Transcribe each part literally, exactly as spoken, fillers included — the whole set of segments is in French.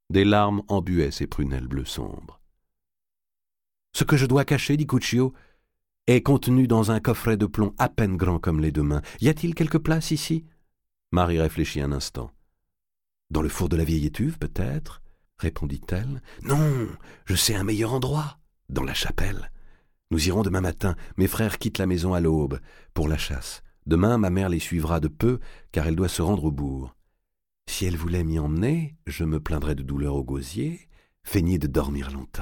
Des larmes embuaient ses prunelles bleu sombre. « Ce que je dois cacher, dit Guccio, est contenu dans un coffret de plomb à peine grand comme les deux mains. Y a-t-il quelque place ici ?» Marie réfléchit un instant. « Dans le four de la vieille étuve, peut-être ?» répondit-elle. « Non, je sais un meilleur endroit, dans la chapelle. Nous irons demain matin, mes frères quittent la maison à l'aube, pour la chasse. Demain, ma mère les suivra de peu, car elle doit se rendre au bourg. Si elle voulait m'y emmener, je me plaindrais de douleur au gosier, feignez de dormir longtemps. »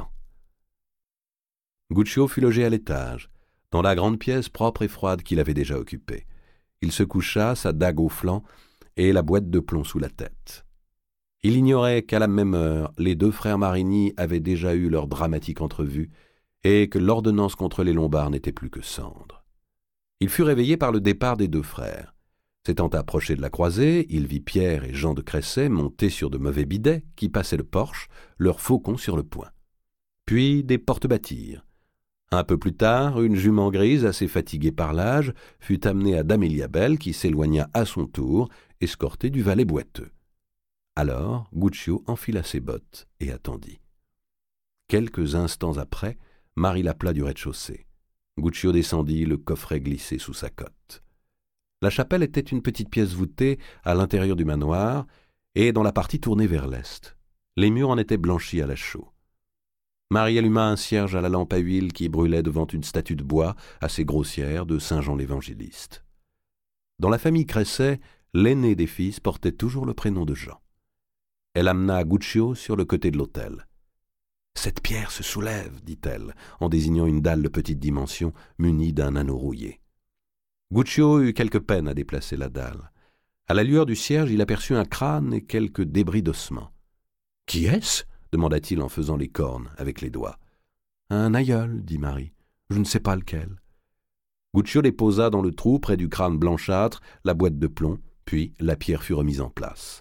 Guccio fut logé à l'étage, dans la grande pièce propre et froide qu'il avait déjà occupée. Il se coucha, sa dague au flanc et la boîte de plomb sous la tête. Il ignorait qu'à la même heure, les deux frères Marigny avaient déjà eu leur dramatique entrevue et que l'ordonnance contre les Lombards n'était plus que cendre. Il fut réveillé par le départ des deux frères. S'étant approché de la croisée, il vit Pierre et Jean de Cresset montés sur de mauvais bidets qui passaient le porche, leurs faucons sur le poing. Puis des portes battirent. Un peu plus tard, une jument grise, assez fatiguée par l'âge, fut amenée à Dame Éliabelle qui s'éloigna à son tour, escortée du valet boiteux. Alors, Guccio enfila ses bottes et attendit. Quelques instants après, Marie l'appela du rez-de-chaussée. Guccio descendit, le coffret glissé sous sa cotte. La chapelle était une petite pièce voûtée à l'intérieur du manoir et dans la partie tournée vers l'est. Les murs en étaient blanchis à la chaux. Marie alluma un cierge à la lampe à huile qui brûlait devant une statue de bois assez grossière de Saint Jean l'Évangéliste. Dans la famille Cresset, l'aîné des fils portait toujours le prénom de Jean. Elle amena Guccio sur le côté de l'autel. « Cette pierre se soulève, dit-elle, en désignant une dalle de petite dimension munie d'un anneau rouillé. Guccio eut quelque peine à déplacer la dalle. À la lueur du cierge, il aperçut un crâne et quelques débris d'ossements. « Qui est-ce » demanda-t-il en faisant les cornes avec les doigts. « Un aïeul, dit Marie. Je ne sais pas lequel. » Guccio déposa dans le trou, près du crâne blanchâtre, la boîte de plomb, puis la pierre fut remise en place.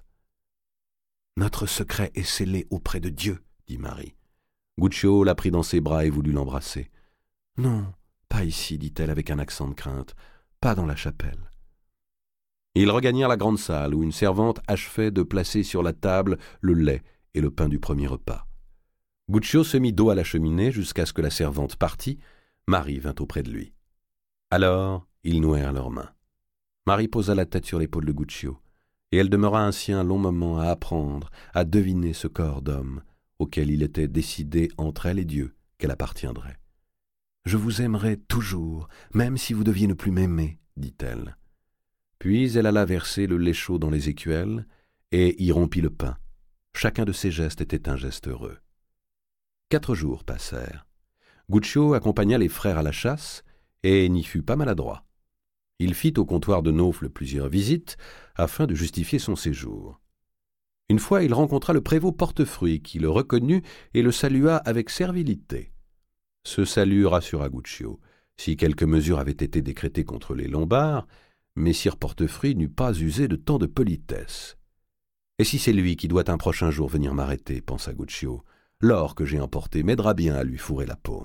« Notre secret est scellé auprès de Dieu, dit Marie. Guccio la prit dans ses bras et voulut l'embrasser. « Non, pas ici, dit-elle avec un accent de crainte, pas dans la chapelle. » Ils regagnèrent la grande salle où une servante achevait de placer sur la table le lait et le pain du premier repas. Guccio se mit dos à la cheminée jusqu'à ce que la servante partît. Marie vint auprès de lui. Alors, ils nouèrent leurs mains. Marie posa la tête sur l'épaule de Guccio, et elle demeura ainsi un long moment à apprendre, à deviner ce corps d'homme auquel il était décidé entre elle et Dieu qu'elle appartiendrait. « Je vous aimerai toujours, même si vous deviez ne plus m'aimer, » dit-elle. Puis elle alla verser le lait chaud dans les écuelles et y rompit le pain. Chacun de ses gestes était un geste heureux. Quatre jours passèrent. Guccio accompagna les frères à la chasse et n'y fut pas maladroit. Il fit au comptoir de Naufle plusieurs visites afin de justifier son séjour. Une fois, il rencontra le prévôt Portefruit qui le reconnut et le salua avec servilité. Ce salut rassura Guccio. Si quelques mesures avaient été décrétées contre les Lombards, messire Portefruit n'eût pas usé de tant de politesse. « Et si c'est lui qui doit un prochain jour venir m'arrêter, pensa Guccio, l'or que j'ai emporté m'aidera bien à lui fourrer la paume. »